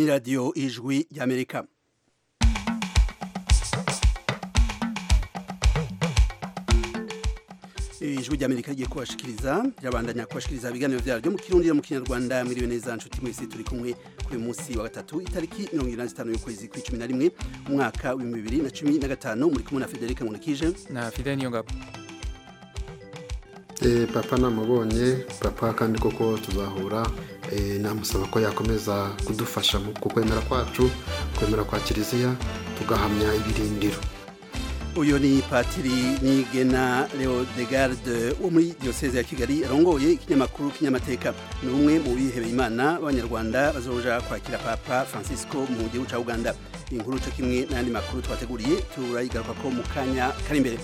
Radio Ijwi y'Amerika. Ijwi ry'Amerika rigiye kubashikiriza ryabandanya kubashikiriza ibiganiro vyaryo mu Kirundi no mu Kinyarwanda. Mwiriwe neza nshuti mwese, turi kumwe kuri munsi wa gatatu itariki 25 y'ukwezi kwa 11 umwaka wa 2015 muri kumwe na Federica Nkulikije na Fidel Nyongabo. Papa namubonye papa kandi koko tuzahura namusaba ko yakomeza kudufasha mu kwemera kwacu, kwemera kwa Kiliziya, tugahamya ibirindiro. Uyo ni Patiri Nigena Leodegarde wo muri diocese ya Kigali arongoye ikinyamakuru kinyamateka. Ni umwe mu bihebeye Imana abanyarwanda bazoja kwakira Papa Francisco mu gihugu ca Uganda. Inkuru cyo kimwe n'andi makuru twateguriye turayigaruka ko mu kanya kari imbere.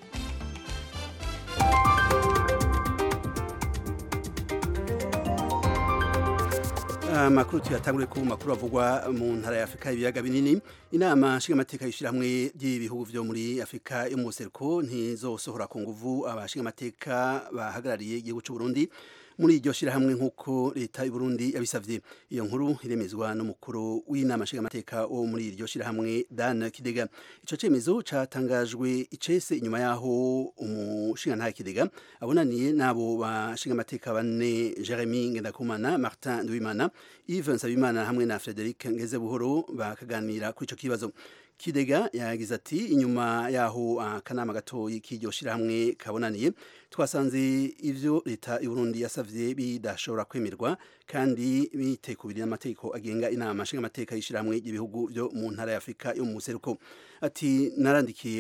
Makuru tuyatangure ku makuru avugwa mu ntara ya Afrika ibiyaga binini. Inama nshingamateka y'ishirahamwe ry'ibihugu vyo muri Afrika yo mu buseruko ntizosohora ku nguvu abashingamateka bahagarariye igihugu cy'u Burundi muri iryo shirahamwe nk'uko leta y'u Burundi yabisavye. Iyo nkuru iremezwa n'umukuru w'inama nshingamateka wo muri iryo shirahamwe Dan Kidega. Ico cemezo catangajwe icese inyuma yaho umushingantahe Kidega abonaniye nabo bashingamateka bane Jeremy Ngendakumana, Martin Nduwimana, Yves Nsabimana hamwe na Frederic Ngezebuhoro bakaganira kuri ico kibazo. Kidega yagize ati inyuma yaho akanama gatoyi k'iryo shirahamwe kabonaniye twasanze ivyo leta y'u Burundi yasavye bidashobora kwemerwa kandi bitekubiri n'amategeko agenga inama nshingamateka y'ishirahamwe ry'ibihugu vyo mu ntara ya Afrika yo mu buseruko. Ati narandikiye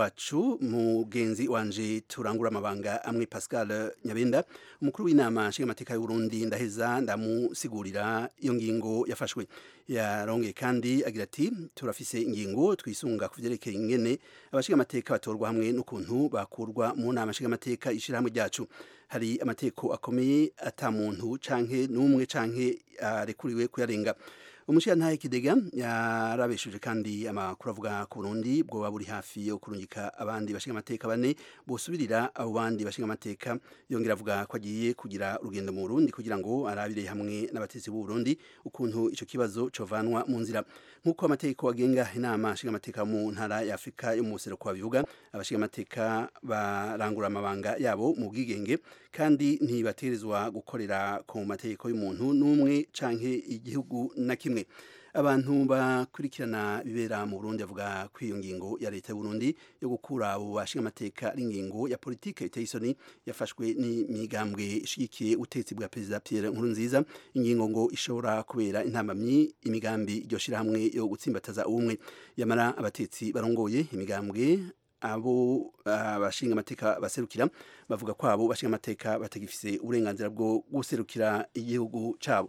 mugenzi wanje turangura amabanga amwe Pascal Nyabenda, umukuru w'inama nshingamateka y'u Burundi, ndaheza ndamusigurira iyo ngingo yafashwe. Yarongeye kandi agira ati turafise ingingo twisunga kuvyerekeye ingene abashingamateka batorwa hamwe n'ukuntu bakurwa mu nama nshingamateka ishirahamwe ryacu. Hari amategeko akomeye ata muntu canke n'umwe canke arekuriwe kuyarenga. Umushingantahe Kidega yarabeshuje kandi amakuru avuga ku Burundi bwoba buri hafi yo kurungika abandi bashingamateka bane bosubirira abo bandi bashingamateka. Yongera avuga ko agiye kugira urugendo mu Burundi kugira ngo arabire hamwe n'abatetsi b'u Burundi ukuntu ico kibazo covanwa mu nzira. Nkuko amategeko agenga inama nshingamateka mu ntara ya Afrika yo mu buseruko bivuga, abashingamateka barangura amabanga yabo mu bwigenge kandi ntibaterezwa gukorera ku mategeko y'umuntu n'umwe canke igihugu na kimwe. Abantu bakurikirana bibera mu Burundi avuga ko iyo ngingo ya leta y'u Burundi yo gukura abo bashingamateka ari ingingo ya politike iteye isoni yafashwe n'imigambwe ishigikiye ubutegetsi bwa Perezida Pierre Nkurunziza. Ingingo ngo ishobora kubera intambamyi imigambi iryo shirahamwe yo gutsimbataza ubumwe. Yamara abatetsi barongoye imigambwe abo bashingamateka baserukira bavuga ko abo bashingamateka batagifise uburenganzira bwo guserukira igihugu cabo.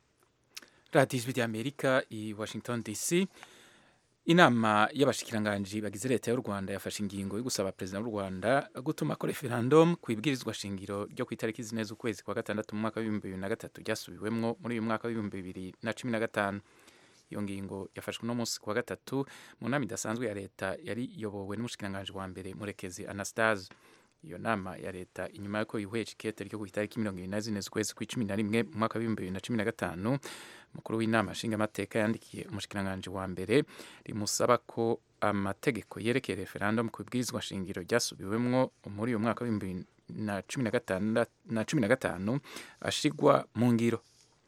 Radio Ijwi y'Amerika i Washington DC. Inama y'abashikiranganji bagize leta y'u Rwanda yafashe ingingo yo gusaba President w'u Rwanda gutuma ko referendum kwibwirizwa shingiro ryo ku itariki zineza ukwezi kwa gatandatu mu mwaka wa 2023 ryasubiwemwo muri uyu mwaka wa 2015. Iyo ngingo yafashwe no munsi kwa gatatu mu nama idasanzwe ya leta yari yobowe n'umushikiranganji wa mbere Murekezi Anastase. Iyo nama ya leta inyuma yuko yihweje ikete ryo ku itariki 24 z'ukwezi kwa 11 mu mwaka wa 2015, mukuru w'inama nshingamateka yandikiye umushikiranganji wa mbere rimusaba ko amategeko yerekeye referendum kwibwirizwa shingiro ryasubiwemwo muri uyu mwaka wa 2015 ashigwa mu ngiro.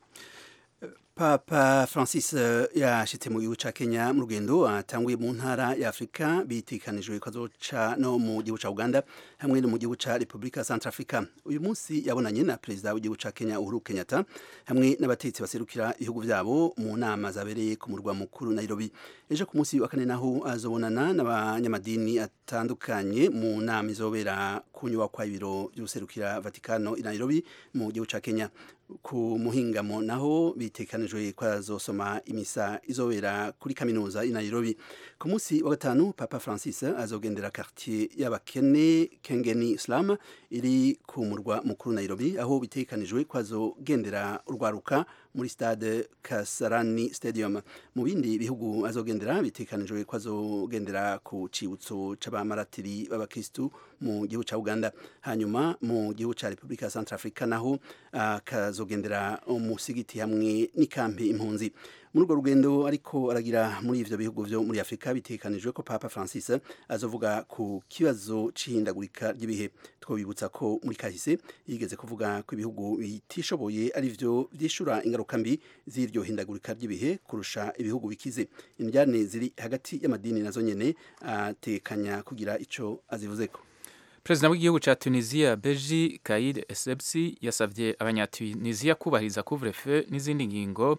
Papa Francis yashitse mu gihugu ca Kenya mu rugendo atanguye mu ntara ya Afrika bitikanijwe ko azoca no mu gihugu ca Uganda hamwe no mu gihugu ca Republika Centrafrica. Uyu munsi yabonanye na Perezida w'igihugu ca Kenya Uhuru Kenyatta hamwe n'abatetsi baserukira ibihugu vyabo mu nama zabereye ku murwa mukuru Nairobi. Ejo ku munsi wa kane naho azobonana n'abanyamadini atandukanye mu nama izobera ku nyubakwa y'ibiro by'userukira Vatikano i Nairobi mu gihugu ca Kenya. Ku muhingamo naho bitekanijwe ko azosoma imisa izobera kuri kaminuza i Nairobi. Ku munsi wa gatanu Papa Francis azogendera quartier y'abakene Kengeni Islam iri ku murwa mukuru Nairobi, aho bitekanijwe ko azogendera urwaruka muri stade Kasarani Stadium. Mu bindi bihugu azogendera bitekanijwe ko azogendera ku cibutso c'abamaratiri b'abakristu mu gihugu ca Uganda. Hanyuma mu gihugu ca Republika Centrafrica naho kazogendera umusigiti hamwe n'ikampi impunzi. muri urwo rugendo ariko aragira muri ivyo bihugu vyo muri Afrika bitekanijwe ko Papa Francis azovuga ku kibazo c'ihindagurika ry'ibihe. Twobibutsa ko muri kahise yigeze kuvuga ko ibihugu bitishoboye ari vyo vyishura ingaruka mbi z'iryo hindagurika ry'ibihe kurusha ibihugu bikize. Indyane ziri hagati y'amadini nazo nyene atekanya kugira ico azivuzeko. Perezida w'igihugu ca Tunisia Beji Caid Essebsi yasavye abanyatunisia kubahiriza couvre-feu n'izindi ngingo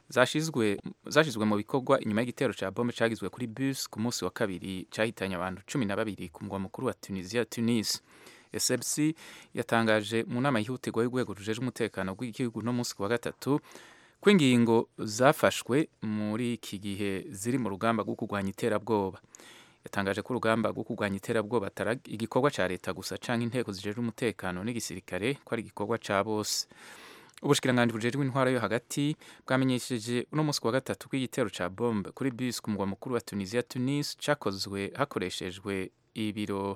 zashizwe mu bikorwa inyuma y'igitero ca bombe cagizwe kuri bus ku munsi wa kabiri cahitanye abantu 12 ku mugwa mukuru wa Tunisia Tunis. Essebsi yatangaje mu nama yihutirwa y'urwego rujeje umutekano w'igihugu no munsi wa gatatu ko ingingo zafashwe muri iki gihe ziri mu rugamba rwo kurwanya iterabwoba. Yatangaje ko urugamba rwo kurwanya iterabwoba atari igikorwa ca leta gusa canke inteko zijejwe umutekano n'igisirikare ko ari igikorwa ca bose. Ubushikiranganji bujejwe intwaro yo hagati bwamenyesheje uno munsi wa gatatu ko igitero ca bombe kuri bus ku mugwa mukuru wa Tunisia Tunis cakozwe hakoreshejwe ibiro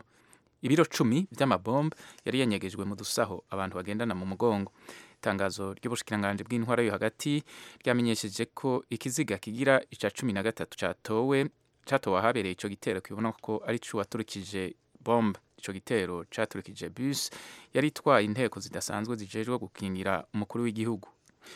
10 vy'amabombe yari yanyegejwe mu dusaho abantu bagendana mu mugongo. Itangazo ry'ubushikiranganji bw'intwaro yo hagati ryamenyesheje ko ikiziga kigira ica 13 catowe ahabereye ico gitero kibona ko ari co waturikije bombe. Ico gitero caturikije bus yari itwaye inteko zidasanzwe zijejwe gukingira umukuru w'igihugu.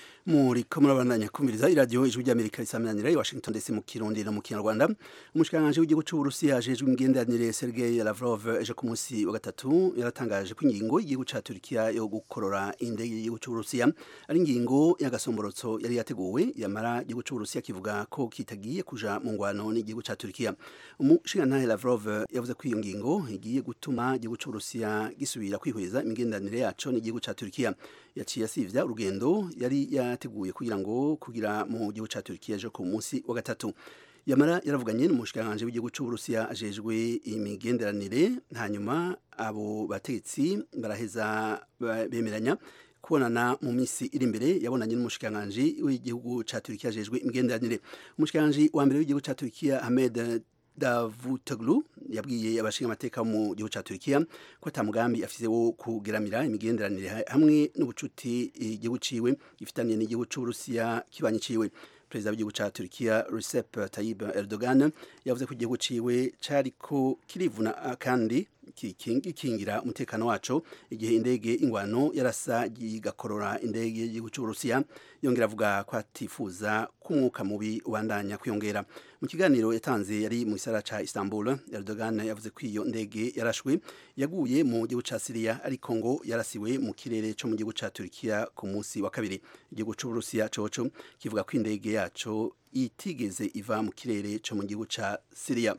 Muriko murabandanya kumviriza iradio ijwi ry'Amerika risamanira i Washington DC mu Kirundi no mu Kinyarwanda. Umushikiranganje w'igihugu c'u Burusiya ajejwe imigenderanire Sergei Lavrov ejo ku munsi wa gatatu yaratangaje ko ingingo y'igihugu ca Turkiya yo gukorora indege y'igihugu c'u Burusiya ari ingingo y'agasomborotso yari yateguwe yamara igihugu c'u Burusiya kivuga ko kitagiye kuja mu ngwano n'igihugu ca Turkiya. Umushikirantahe Lavrov yavuze ko iyo ngingo igiye gutuma igihugu c'u Burusiya gisubira kwihweza imigenderanire yaco n'igihugu ca Turkiya. Yaciye asivya urugendo yari yateguye kugira mu gihugu ca Turkiya ejo ku munsi wa gatatu. Yamara yaravuganye n'umushikiranganje w'igihugu c'u Burusiya ajejwe imigenderanire, hanyuma abo bategetsi baraheza bemeranya kubonana mu misi iri imbere. Yabonanye n'umushikiranganje w'igihugu ca Turkiya ajejwe imigenderanire. Umushikiranganje wa mbere w'igihugu ca Turkiya Ahmed Davutoglu yabwiye abashinga amateka mu gihugu ca Turkiya ko atamugambi afise wo kugeramira imigenderanire hamwe n'ubucuti igihugu ciwe gifitaniye n'igihugu c'u Burusiya kibanye ciwe. Perezida w'igihugu ca Turkiya Recep Tayyip Erdogan yavuze ko igihugu ciwe cariko kirivuna kandi kikingira umutekano waco igihe indege ingwano yarasa gigakorora indege y'igihugu c'u Burusiya. Yongera avuga ko atifuza ko umwuka mubi ubandanya kwiyongera. Mu kiganiro yatanze yari mu gisagara ca Istanbul, Erdogan yavuze ko iyo ndege yarashwe yaguye mu gihugu ca Syria ariko ngo yarasiwe mu kirere co mu gihugu ca Turkiya ku munsi wa kabiri. Igihugu c'u Burusiya coco kivuga ko indege yaco itigeze iva mu kirere co mu gihugu ca Syria.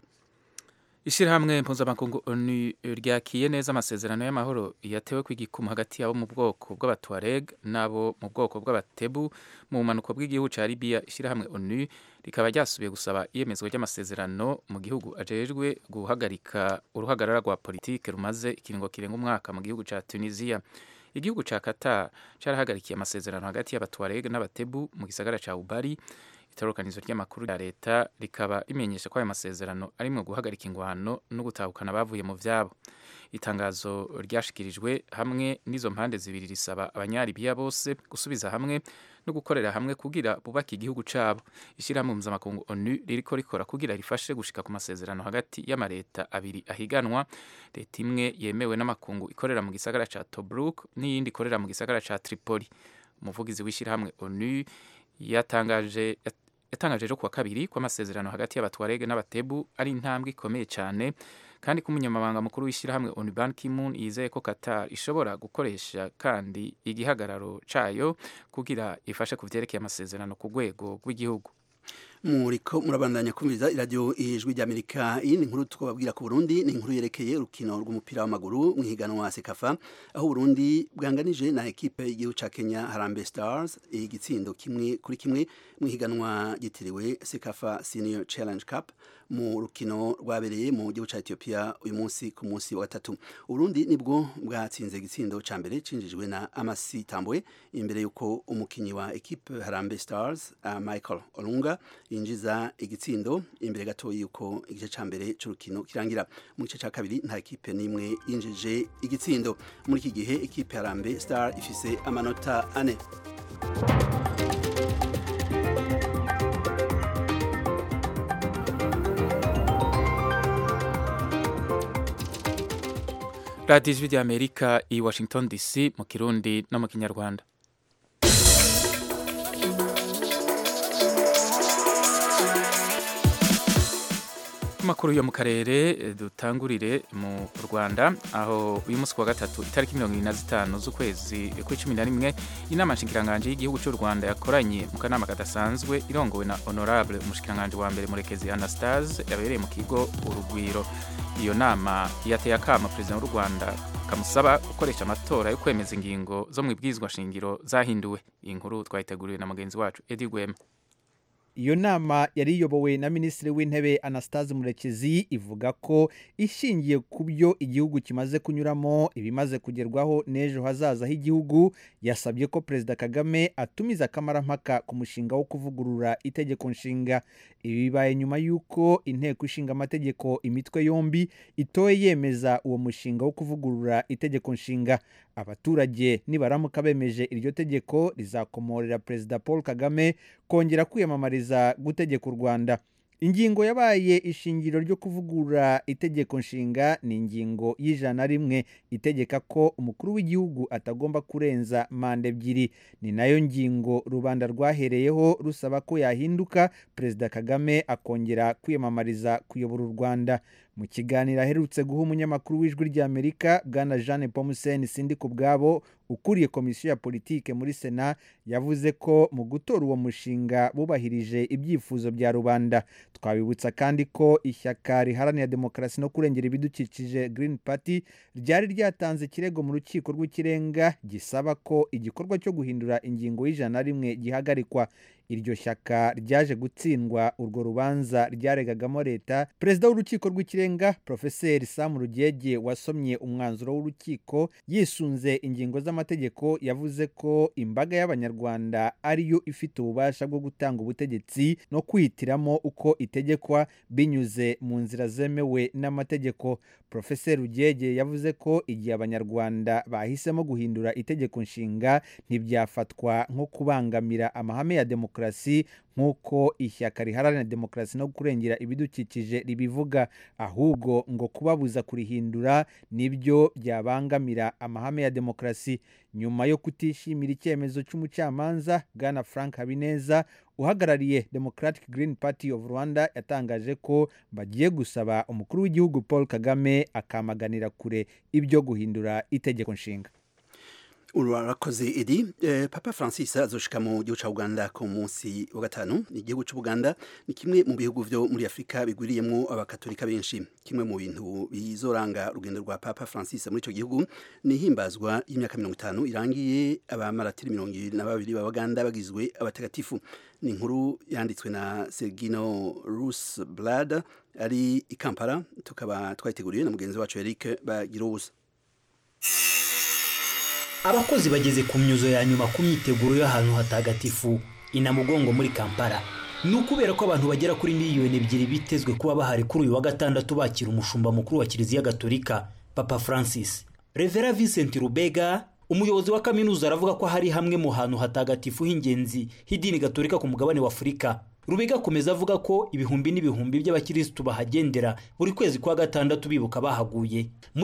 Ishirahamwe mpuzamakungu ONU ryakiye neza amasezerano y'amahoro yatewe kw'igikumu hagati yabo mu bwoko bw'Abatuareg nabo mu bwoko bw'Abatebu mu bumanuko bw'igihugu ca Libya. Ishirahamwe ONU rikaba ryasubiye gusaba iyemezwa ry'amasezerano mu gihugu ajejwe guhagarika uruhagarara rwa politike rumaze ikiringo kirenga umwaka mu gihugu ca Tunisia. Igihugu ca Qatar carahagarikiye amasezerano hagati y'Abatuareg n'Abatebu mu gisagara ca Ubari. Itorokanizo ry'amakuru ya leta rikaba rimenyesha ko ayo masezerano arimwo guhagarika ingwano no gutahukana bavuye mu vyabo. Itangazo ryashikirijwe hamwe n'izo mpande zibiri risaba abanyaribiya bose gusubiza hamwe no gukorera hamwe kugira bubaka igihugu cabo. Ishirahamwe mpuzamakungu ONU ririko rikora kugira rifashe gushika ku masezerano hagati y'amareta abiri ahiganwa, leta imwe yemewe n'amakungu ikorera mu gisagara ca Tobruk n'iyindi ikorera mu gisagara ca Tripoli. Umuvugizi w'ishirahamwe ONU yatangaje ejo kuwa kabiri ko amasezerano hagati y'Abatuareg n'Abatebu ari intambwe ikomeye cyane kandi ko umunyamabanga mukuru w'ishirahamwe ONU Ban Ki-moon yizeye ko Qatar ishobora gukoresha kandi igihagararo cayo kugira ifashe ku vyerekeye amasezerano ku rwego rw'igihugu. Muriko murabandanya kumviriza iradio ijwi ry'Amerika. Iyi ni inkuru twababwira ku Burundi, ni inkuru yerekeye urukino rw'umupira w'amaguru mu higanwa Sekafa aho Burundi bwanganije na ekipe y'igihugu ca Kenya Harambee Stars igitsindo kimwe kuri kimwe mu higanwa gitiriwe Sekafa Senior Challenge Cup mu rukino rwabereye mu gihugu ca Ethiopia uyu munsi ku munsi wa gatatu. Burundi nibwo bwatsinze igitsindo ca mbere cinjijwe na Amasi Tambwe imbere yuko umukinyi wa ekipe Harambee Stars Michael Olunga yinjiza igitsindo imbere gato yuko igice ca mbere c'urukino kirangira. Mu gice ca kabiri nta ekipe nimwe yinjije igitsindo. Muri iki gihe ekipe Harambee Star ifise amanota 4. radiyo ijwi ry'Amerika i Washington DC mu Kirundi no mu Kinyarwanda. Makuru yo mu karere dutangurire mu Rwanda aho uyu munsi wa gatatu itariki 25 z'ukwezi kwa 11 inama nshingiranganje y'igihugu cy'u Rwanda yakoranye mu kanama kadasanzwe irongowe na honorable umushikiranganje wa mbere Murekezi Anastase yabereye mu kigo Urugwiro. Iyo nama yateye akama president w'u Rwanda kamusaba gukoresha amatora yo kwemeza ingingo zo mu ibwizwa shingiro zahinduwe. Iyi nkuru twayiteguriwe na mugenzi wacu Eddie Gwema. Iyo nama yari iyobowe na Minisitiri w'Intebe Anastase Murekezi ivuga ko ishingiye ku byo igihugu kimaze kunyuramo ibimaze kugerwaho n'ejo hazaza h'igihugu. Yasabye ko Perezida Kagame atumiza akamarampaka ku mushinga wo kuvugurura itegeko nshinga. Ibi bibaye nyuma y'uko inteko ishinga amategeko imitwe yombi itoye yemeza uwo mushinga wo kuvugurura itegeko nshinga. Abaturage nibaramuka bemeje iryo tegeko rizakomorera Perezida Paul Kagame kongera kwiyamamariza gutegeka u Rwanda. Ingingo yabaye ishingiro ryo kuvugurura itegeko nshinga ni ingingo y'101 itegeka ko umukuru w'igihugu atagomba kurenza manda 2. Ni nayo ngingo rubanda rwahereyeho rusaba ko yahinduka Perezida Kagame akongera kwiyamamariza kuyobora u Rwanda. Mu kiganiro aherutse guha umunyamakuru w'Ijwi ry'Amerika Bwana Jeanne Pomsen Sindikubwabo ukuriye komisiyo ya politike muri Sena yavuze ko mu gutora uwo mushinga bubahirije ibyifuzo bya rubanda. Twabibutsa kandi ko ishyaka riharanira demokarasi no kurengera ibidukikije Green Party ryari ryatanze ikirego mu rukiko rw'ikirenga gisaba ko igikorwa cyo guhindura ingingo y'101 gihagarikwa. Iryo shyaka ryaje gutsindwa urwo rubanza ryaregagamo leta. Perezida w'urukiko rw'ikirenga Professeur Sam Rugege wasomye umwanzuro w'urukiko yisunze ingingo z'amategeko yavuze ko imbaga y'abanyarwanda ariyo ifite ububasha bwo gutanga ubutegetsi no kwihitiramo uko itegekwa binyuze mu nzira zemewe n'amategeko. Professeur Rugege yavuze ko igihe abanyarwanda bahisemo guhindura itegeko nshinga ntibyafatwa nko kubangamira amahame ya demokarasi nk'uko ishyaka riharanira demokarasi no kurengera ibidukikije ribivuga, ahubwo ngo kubabuza kurihindura nibyo byabangamira amahame ya demokarasi. Nyuma yo kutishimira icyemezo cy'umucamanza Bwana Frank Habineza uhagarariye Democratic Green Party of Rwanda yatangaje ko bagiye gusaba umukuru w'igihugu Paul Kagame akamaganira kure ibyo guhindura itegeko nshinga. Urakoze Edi. Papa Francis azoshika mu gihugu ca Uganda ku munsi wa gatanu. Igihugu c'u Uganda ni kimwe mu bihugu vyo muri Afrika bigwiriyemwo abakatolika benshi. Kimwe mu bintu bizoranga urugendo rwa Papa Francis muri ico gihugu ni himbazwa y'imyaka 50 irangiye abamaratiri 22 b'Abaganda bagizwe abatagatifu. Ni inkuru yanditswe na Sergino Rusblad ari i Kampala, tukaba twayiteguriye na mugenzi wacu Eric Bagiruza. Abakozi bageze ku myuzo ya nyuma ku myiteguro y'ahantu hatagatifu Inamugongo muri Kampala. Nukubera ko abantu bagera kuri miliyoni 2 bitezwe kuba bahari kuri uyu wa gatandatu bakira umushumba mukuru wa Kiliziya Gatolika Papa Francis. Reverend Vincent Rubega, umuyobozi wa kaminuza, aravuga ko hari hamwe mu hantu hatagatifu h'ingenzi h'idini Gatolika ku mugabane wa Afurika. Rubega akomeza avuga ko ibihumbi n'ibihumbi by'abakirisitu bahagendera buri kwezi kwa gatandatu bibuka bahaguye. Mu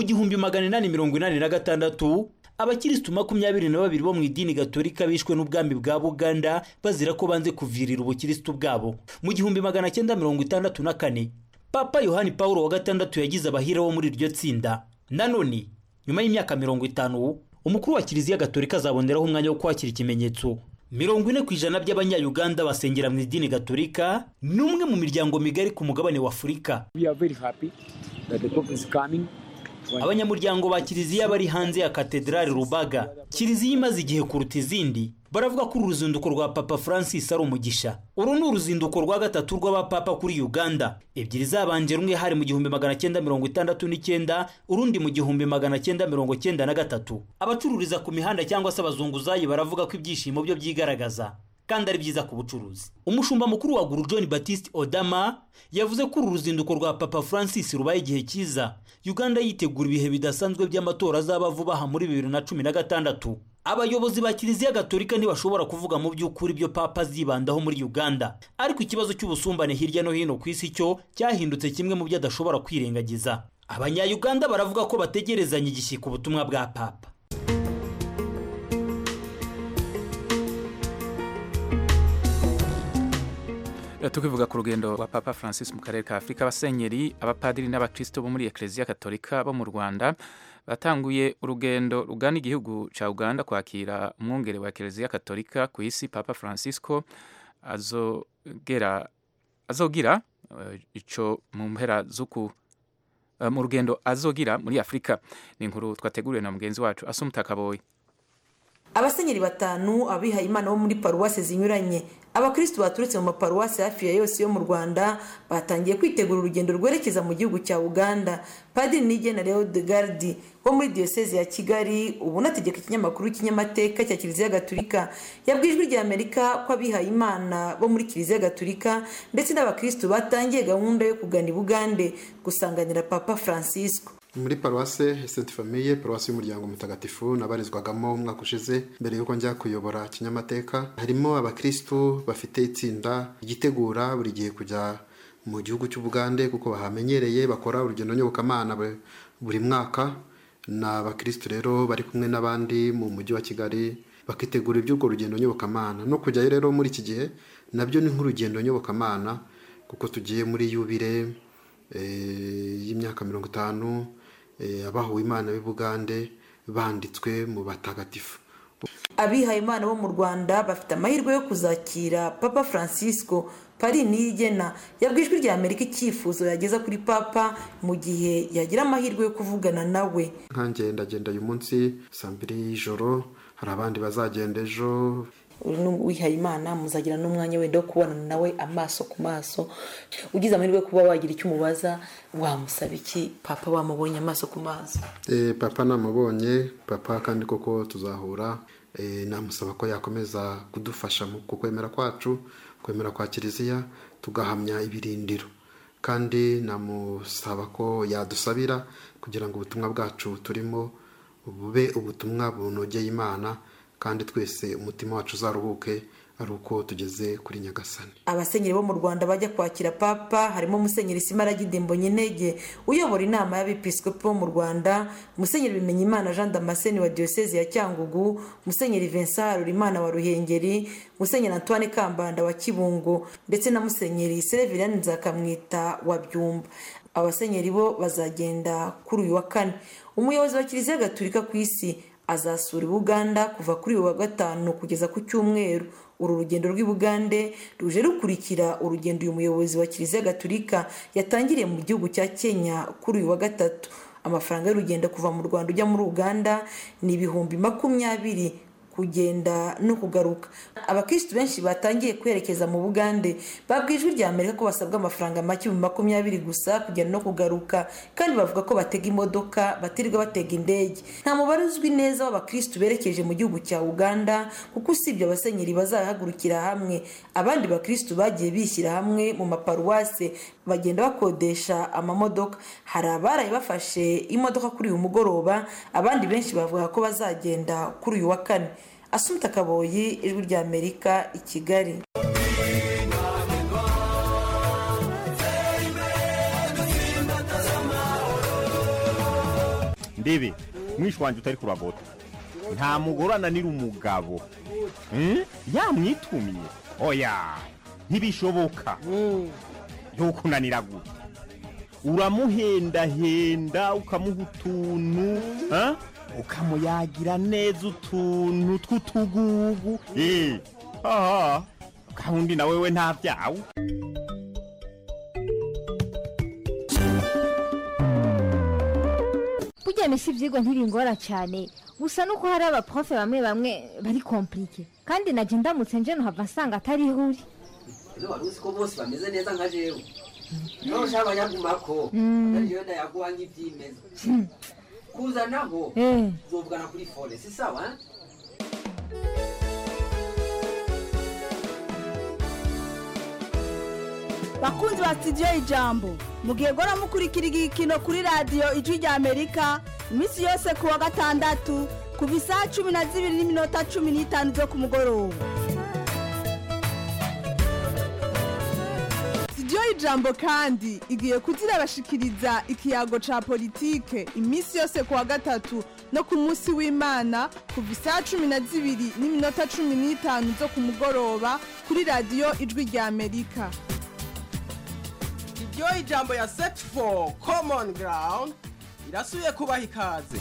1886 abakirisitu 22 bo mu idini Gatolika bishwe n'ubwami bwa Buganda bazira ko banze kuvirira ubukirisitu bwabo. Mu 1964 Papa Yohani Paulo wa gatandatu yagize abahira bo muri iryo tsinda. Nanone nyuma y'imyaka 50 umukuru wa Kiliziya Gatolika azaboneraho umwanya wo kwakira ikimenyetso. 40% by'abanya-Uganda basengera mu idini Gatolika, n'umwe mu miryango migari ku mugabane wa Afurika. We are very happy that the Pope is coming. Abanyamuryango ba Kiliziya bari hanze ya Katedrali Rubaga, Kiliziya imaze igihe kuruta izindi, baravuga ko uruzinduko rwa Papa Francis ari umugisha. Uru ni uruzinduko rwa gatatu rw'abapapa kuri Uganda. Ebyiri zabanje, rumwe hari mu 1969, urundi mu 1993. Abacururiza ku mihanda cyangwa se abazunguzayi baravuga ko ibyishimo byo byigaragaza kandi ari byiza ku bucuruzi. Umushumba mukuru wa Guru John Baptist Odama yavuze ko uruzinduko rwa Papa Francis rubaye igihe cyiza. Uganda yitegura ibihe bidasanzwe by'amatora azaba vuba aha muri 2016. Abayobozi ba Kiliziya Gatolika ntibashobora kuvuga mu by'ukuri byo Papa zibandaho muri Uganda, ariko ikibazo cy'ubusumbane hirya no hino ku isi cyo cyahindutse kimwe mu byo adashobora kwirengagiza. Abanya-Uganda baravuga ko bategerezanya igishyika ubutumwa bwa Papa. Tukivuga ku rugendo rwa Papa Francis mu karere ka Afrika, abasenyeri, abapadiri n'abakristo bo muri Eklezia Katolika bo mu Rwanda batanguye urugendo rugana igihugu ca Uganda kwakira umwungere wa Eklezia Katolika ku isi Papa Francisco azogira ico mu mpera zuku mu rugendo azogira muri Afrika. Ni inkuru twateguriwe na mugenzi wacu Asumta Kaboyi. Abasenyeri batanu abihaye Imana bo muri paruwase zinyuranye, abakristo baturutse mu maparuwase hafi ya yose yo mu Rwanda batangiye kwitegura urugendo rwerekeza mu gihugu cya Uganda. Padiri Nigena Leo de Gardi wo muri diocese ya Kigali ubu nategeka ikinyamakuru kinyamateka cya Kiliziya Gatolika yabwiye Ijwi ry'Amerika ko abihaye Imana bo muri Kiliziya Gatolika ndetse n'abakristo batangiye gahunda yo kugana Bugande gusanganira Papa Francisco. Muri paruwase Sainte Famille, paruwase y'umuryango mutagatifu nabarizwagamo umwaka ushize mbere yuko njya kuyobora kinyamateka, harimo abakristo bafite itsinda igitegura buri gihe kujya mu gihugu cy'Ubugande kuko bahamenyereye, bakora urugendo nyobokamana buri mwaka. Na abakristo rero bari kumwe n'abandi mu mujyi wa Kigali bakitegura iby'ubwo rugendo nyobokamana. No kujyayo rero muri iki gihe nabyo ni nk'urugendo nyobokamana kuko tugiye muri yubile y'imyaka 50 abahuwe Imana b'Ubugande banditswe mu batagatifu. Abihaye Imana bo mu Rwanda bafite amahirwe yo kuzakira Papa Francisco. Padiri Nigena yabwiye Ijwi ry'Amerika icyifuzo yageza kuri Papa mu gihe yagira amahirwe yo kuvugana nawe. Nkanjye ndagenda uyu munsi saa 2 y'ijoro, hari abandi bazagenda ejo. Wihaye Imana muzagira n'umwanya wenda wo kubonana nawe amaso ku maso. Ugize amahirwe kuba wagira icyo umubaza, wamusaba iki Papa wamubonye amaso ku maso? Papa namubonye, Papa kandi koko tuzahura. Namusaba ko yakomeza kudufasha mu kwemera kwacu, kwemera kwa Kiliziya, tugahamya ibirindiro. Kandi namusaba ko yadusabira kugira ngo ubutumwa bwacu turimo bube ubutumwa bunogeye Imana, kandi twese umutima wacu uzaruhuke ari uko tugeze kuri Nyagasani. Abasenyeri bo mu Rwanda bajya kwakira Papa harimo Musenyeri Simaragide Mbonyintege uyobora inama y'abepiskopi bo mu Rwanda, Musenyeri Bimenyimana Jean Damascene wa diocese ya Cyangugu, Musenyeri Vincent Harurimana wa Ruhengeri, Musenyeri Antoine Kambanda wa Kibungo ndetse na Musenyeri Severine Nzakamwita wa Byumba. Abasenyeri bo bazagenda kuri uyu wa 4. Umuyobozi wa Kiliziya Gatolika ku isi azasura Uganda kuva kuri uyu wa 5 kugeza ku cyumweru. Uru rugendo rw'Ibugande ruje rukurikira urugendo uyu muyobozi wa Kiliziya Gatolika yatangiriye mu gihugu cya Kenya kuri uyu wa 3. Amafaranga y'urugendo kuva mu Rwanda ujya muri Uganda ni 20,000 kugenda no kugaruka. Abakristo benshi batangiye kwerekeza mu Bugande babwiye Ijwi ry'Amerika ko basabwa amafaranga make 20 gusa kugenda no kugaruka, kandi bavuga ko batega imodoka batirirwa batega indege. Nta mubare uzwi neza w'abakristo berekeje mu gihugu cya Uganda kuko usibye abasenyeri bazahagurukira hamwe, abandi bakristo bagiye bishyira hamwe mu maparuwase bagenda bakodesha amamodoka. Hari abaraye bafashe imodoka kuri uyu mugoroba, abandi benshi bavuga ko bazagenda kuri uyu wa 4. Asumta Kaboyi, Ijwi ry'Amerika i Kigali. Ndebe mwishwanje utari kuragota, nta mugore ananira umugabo yamwitumye. Oya ntibishoboka. Yokunanira gute? Uramuhendahenda ukamuha utuntu ukamuyagira neza utuntu tw'utugugu. Gahunda na wewe nta byawe. Burya mesi ivyigwa ntibingora cyane, gusa nuko hari abaprofe bamwe bari komplike, kandi naje ndamutse nje no hava nsanga atari huri. Wari uzi ko bose bameze neza nka jewe. No shaba yagumako ariyo ndayaguhanga ibyimeza. Kuza naho zovugana kuri fone, si sawa? Bakunzi ba studio Ijambo, mugiye gora mukurikira igikino kuri radio Ijwi ry'Amerika imisi yose ku wa 6 kuva saa 12:15 zo ku mugoroba. Studio y'ijambo kandi igiye kuzirabashikiriza ikiyago ca politike iminsi yose kuwa gatatu no ku munsi w'Imana kuva isaha 12:15 zo ku mugoroba kuri radiyo Ijwi rya Amerika. Iryo ijambo ya Set for Common Ground irasubiye kubaha ikaze.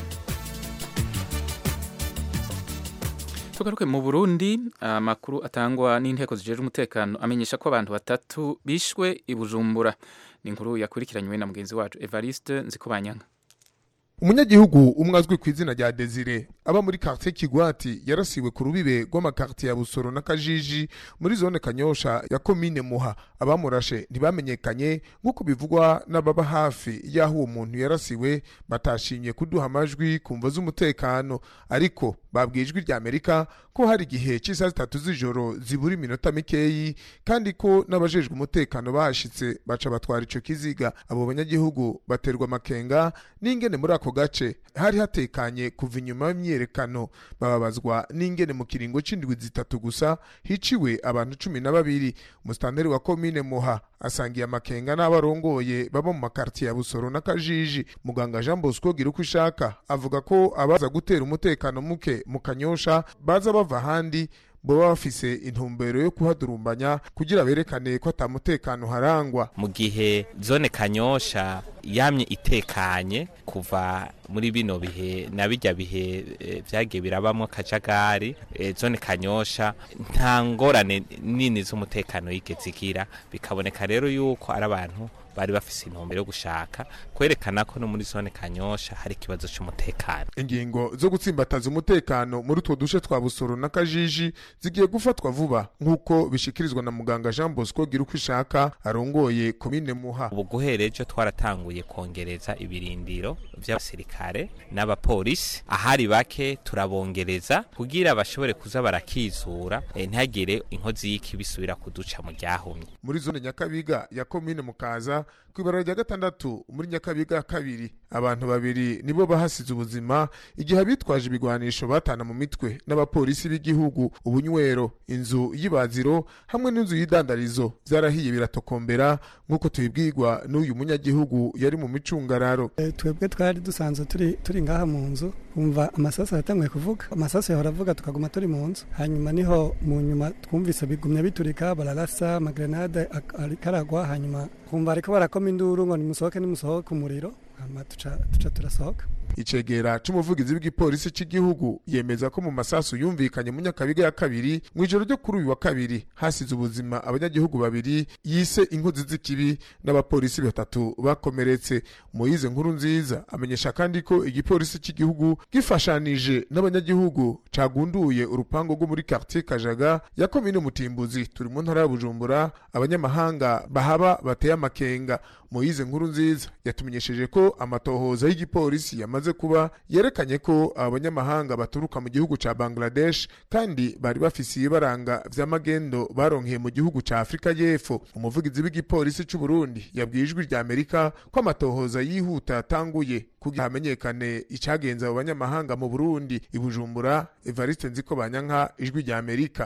Tugaruke mu Burundi, amakuru atangwa n'inteko zijejwe umutekano amenyesha ko abantu batatu bishwe i Bujumbura. Ni inkuru yakurikiranywe na mugenzi wacu Evariste Nzikubanyanga. Umunyagihugu umwe azwi ku izina rya Desire aba muri quartier Kigwati yarasiwe ku rubibe rw'amakartier ya Busoro na Kajiji muri zone Kanyosha ya commune Muha. Abamurashe ntibamenyekanye nk'uko bivugwa n'ababa hafi y'aho uwo muntu yarasiwe, batashimye kuduha amajwi kumva z'umutekano, ariko babwiye Ijwi rya Amerika ko hari igihe cy'isaha 3 z'ijoro zibura iminota mikeyi kandi ko n'abajejwe umutekano bahashitse baca batwara ico kiziga. Abo banyagihugu baterwa makenga n'ingene muri ako gace hari hatekanye kuva inyuma y'imyerekano, bababazwa n'ingene mu kiringo c'indwi zitatu gusa hiciwe abantu 12. Mustanteri wa commune Muha asangiye amakenga n'abarongoye baba mu makartier ya Busoro na Kajiji. Muganga Jean Bosco Girukwishaka avuga ko abaza gutera umutekano muke mu Kanyosha baza bava handi boba bafise intumbero yo kuhadurumbanya kugira berekane ko atamutekano harangwa. Mu gihe zone Kanyosha yamye itekanye kuva muri bino bihe na bijya bihe vyagiye birabamwe kajagari, zone Kanyosha nta ngorane nini z'umutekano yigezikira, bikaboneka rero yuko ari abantu bari bafise intumbero yo gushaka kwerekana ko no muri zone Kanyosha hari kibazo cy'umutekano. Ingingo zo gutsimbataza umutekano muri utwo dushe twa Busoro na Kajiji zigiye gufatwa vuba nk'uko bishikirizwa na muganga Jean Bosco Girukwishaka arongoye commune Muha. Ubu guhereje twaratanguye kongereza ibirindiro vy'abasirikare n'abapolisi, ahari bake turabongereza kugira bashobore kuza barakizura ntihagire inkozi y'ikibisubira kuduca mu ryahumye. Muri zone Nyakabiga ya commune Mukaza kw'ibarara rya 6 muri Nyakabiga 2 abantu 2 nibo bahasize ubuzima igihe abitwaje ibigwanisho batana mu mitwe n'abapolisi b'igihugu. Ubunywero, inzu y'ibaziro hamwe n'inzu y'idandarizo byarahiye biratokombera nk'uko tubibwirwa n'uyu munyagihugu yari mu micungararo. Twebwe twari dusanzwe turi ngaha mu nzu, umva amasasu yatanguye kuvuga, amasasu yahora avuga tukaguma turi mu nzu, hanyuma niho mu nyuma twumvise bigumya biturika, bararasa amagrenade arikaragwa, hanyuma kumva ariko barakoma induru ngo nimusohoke umuriro, hanyuma tuca turasohoka. Icegera c'umuvugizi w'igipolisi cy'igihugu yemeza ko mu masasu yumvikanye mu Nyakabiga ya 2 mu ijoro ryo kuri uyu wa 2 hasize ubuzima abanyagihugu 2 yise inkozi z'ikibi n'abapolisi 3 bakomeretse. Moyize Nkurunziza amenyesha kandi ko igipolisi cy'igihugu gifashanije n'abanyagihugu cagunduye urupango rwo muri quartier Kajaga ya commune Mutimbuzi turi mu ntara ya Bujumbura. Abanyamahanga bahaba bateye amakenga. Moyize Nkurunziza yatumenyesheje ko amatohoza y'igipolisi yamaze kuba yerekanye ko abanyamahanga baturuka mu gihugu ca Bangladesh kandi bari bafisiye baranga vy'amagendo baronkeye mu gihugu ca Afrika y'Epfo. Umuvugizi w'igipolisi cy'u Burundi yabwiye Ijwi rya Amerika ko amatohoza yihuta yatanguye kugira hamenyekane icagenza abo banyamahanga mu Burundi. I Bujumbura, Evariste Nzikubanyanga, Ijwi rya Amerika.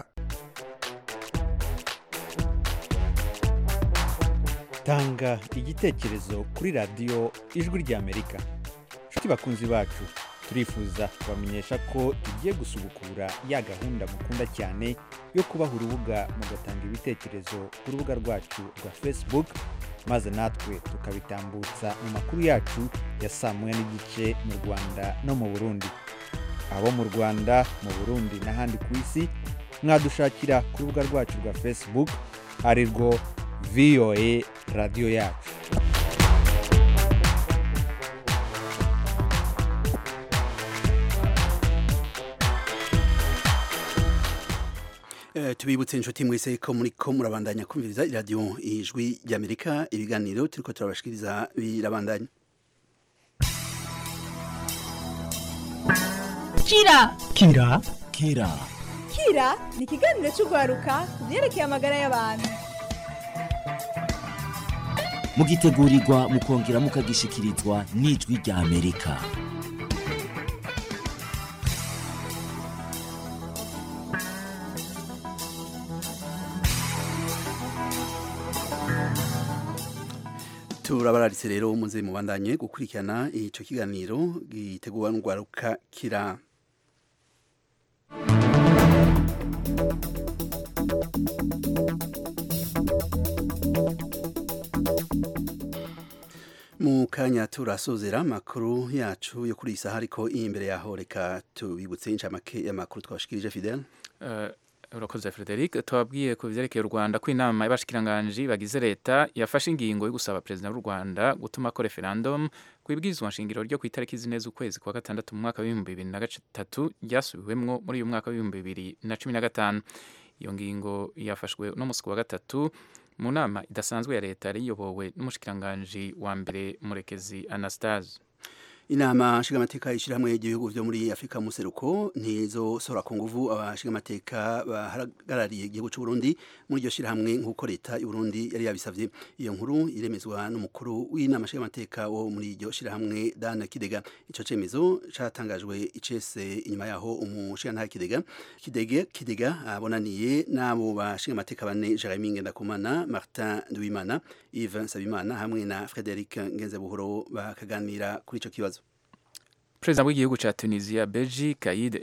Tanga igitekerezo kuri radiyo Ijwi rya Amerika. Nshuti bakunzi bacu, turifuza kubamenyesha ko tugiye gusubukura ya gahunda mukunda cyane yo kubaha urubuga mugatanga ibitekerezo ku rubuga rwacu rwa Facebook, maze natwe tukabitambutsa mu makuru yacu ya saa 1:30 mu Rwanda no mu Burundi. Abo mu Rwanda, mu Burundi n'ahandi ku isi mwadushakira ku rubuga rwacu rwa Facebook ari rwo VOA Radio yacu. Tubibutse inshuti mwese ko muriko murabandanya kumviriza radio Ijwi ry'Amerika, ibiganiro turiko turabashikiriza birabandanya. Kira ni ikiganiro cy'ugwaruka byerekeye amagara y'abantu. Mugitegurirwa mukongera mukagishikirizwa n'Ijwi rya Amerika. turabararitse rero muze mubandanye gukurikirana ico kiganiro gitegurwa n'ugwaruka kira mu kanya turasozera makuru yacu yo kuri isaha ariko imbere yaho reka tubibutse incamake y'amakuru twashikirije Fidel. Urakoze Frederic, twabwiye ku vyerekeye u Rwanda ko inama y'abashikiranganji bagize leta yafashe ingingo yo gusaba president w'u Rwanda gutuma ko referendum kwibwirizwa nshingiro ryo kwitariki zineza ukwezi kwa gatandatu mu mwaka wa 2023 ryasubiwemwo muri uyu mwaka wa 2015. Iyo ngingo yafashwe no musi wa gatatu mu nama idasanzwe ya leta riyobowe n'umushikiranganji wa mbere Murekezi Anastase. Inama nshingamateka y'ishirahamwe y'ibihugu vyo muri Afrika museruko ntizosora ku nguvu abashingamateka bahagarariye igihugu c'u Burundi muri iryo shirahamwe nk'uko leta y'u Burundi yari yabisavye. Iyo nkuru iremezwa n'umukuru w'inama nshingamateka wo muri iryo shirahamwe Dan Kidega. Ico cemezo catangajwe icese inyuma yaho umushingantahe Kidega abonaniye n'abo bashingamateka bane Jeremy Ngendakumana, Martin Nduwimana, Yves Nsabimana hamwe na Frederic Ngenzebuhoro bakaganira kuri ico kibazo. Perezida w'igihugu ca Tunisia Beji Caid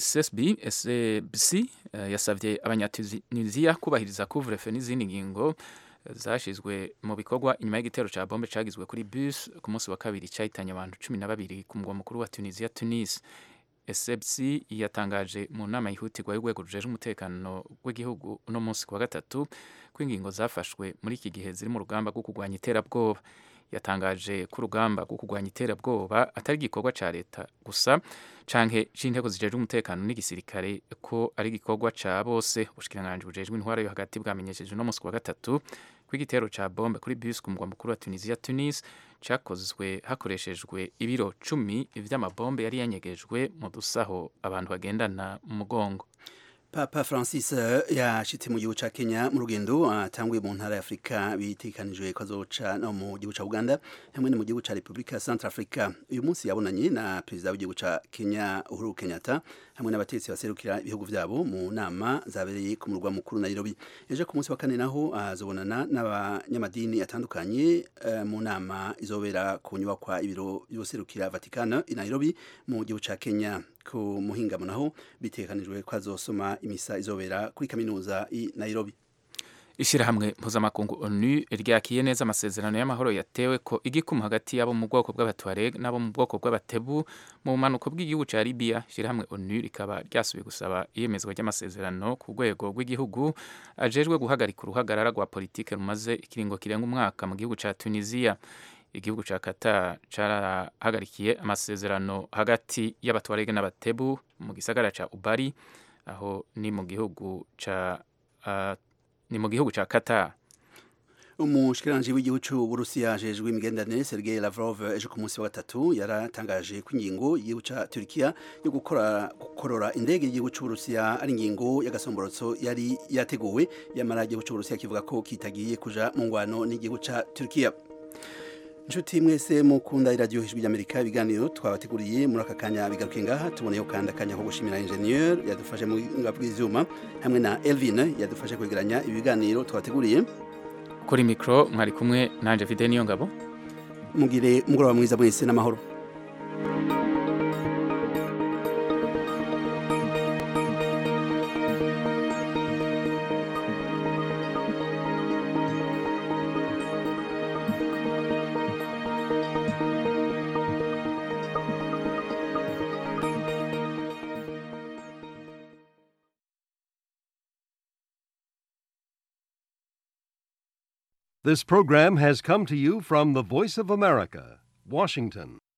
Essebsi yasavye abanyatunisia kubahiriza couvre-feu n'izindi ngingo zashizwe mu bikorwa inyuma y'igitero ca bombe cagizwe kuri bus ku munsi wa kabiri cahitanye abantu 12 ku mugwa mukuru wa Tunisia Tunis. Essebsi yatangaje mu nama yihutirwa y'urwego rujeje umutekano w'igihugu uno munsi wa gatatu ko ingingo zafashwe muri iki gihe ziri mu rugamba rwo kurwanya iterabwoba. Yatangaje ko urugamba rwo kurwanya iterabwoba atari igikorwa ca leta gusa canke c'inteko zijeje umutekano n'igisirikare, ko ari igikorwa ca bose. Ubushikiranganji bujejwe intwaro yo hagati bwamenyesheje no musi wa gatatu ko igitero ca bombe kuri bus ku mugwa mukuru wa Tunisia Tunis cakozwe hakoreshejwe ibiro 10 vy'amabombe yari yanyegejwe mu dusaho abantu bagendana mu mugongo. Papa Francis yashitse mu gihugu ca Kenya mu rugendo atanguye mu ntara ya Afrika bitekanijwe ko azoca no mu gihugu ca Uganda hamwe no mu gihugu ca Republika Centrafrica. Uyu munsi yabonanye na perezida w'igihugu ca Kenya Uhuru Kenyatta hamwe n'abatetsi baserukira ibihugu vyabo mu nama zabereye ku murwa mukuru Nairobi. Ejo ku munsi wa kane naho azobonana n'abanyamadini atandukanye mu nama izobera ku nyubakwa ibiro by'userukira Vatican i Nairobi mu gihugu ca Kenya. Ku muhingamo naho bitekanijwe ko azosoma imisa izobera kuri kaminuza i Nairobi. Ishirahamwe mpuzamakungu ONU ryakiye neza amasezerano y'amahoro yatewe ko igikumu hagati yabo mu bwoko bw'Abatuareg nabo mu bwoko bw'Abatebu mu manuko bw'igihugu ca Libya. Ishirahamwe ONU rikaba ryasubiye gusaba iyemezwa ry'amasezerano ku rwego rw'igihugu ajejwe guhagarika uruhagarara rwa politike rumaze ikiringo kirenga umwaka mu gihugu ca Tunisia. Igihugu ca Qatar carahagarikiye amasezerano hagati y'Abatuareg n'Abatebu mu gisagara ca Ubari aho ni mu gihugu ca Qatar. Umushikiranganje w'igihugu c'u Burusiya ajejwe imigenderanire Sergei Lavrov ejo ku munsi wa gatatu yaratangaje ko ingingo y'igihugu ca Turkiya yo gukorora indege y'igihugu c'u Burusiya ari ingingo y'agasomborotso yari yateguwe, yamara igihugu c'u Burusiya kivuga ko kitagiye kuja mu ngwano n'igihugu ca Turkiya. Nshuti mwese mukunda iradiyo Ijwi ry'Amerika, ibiganiro twabateguriye muri aka kanya bigaruke ngaha. Tuboneyeho kandi akanya ko gushimira ingenieur yadufashe mu bw'ivyuma hamwe na Elvin yadufashe kwegeranya ibiganiro twabateguriye. Kuri mikro mwari kumwe nanje Fide niyo ngabo. Mugire mugoroba mwiza mwese n'amahoro. This program has come to you from the Voice of America, Washington.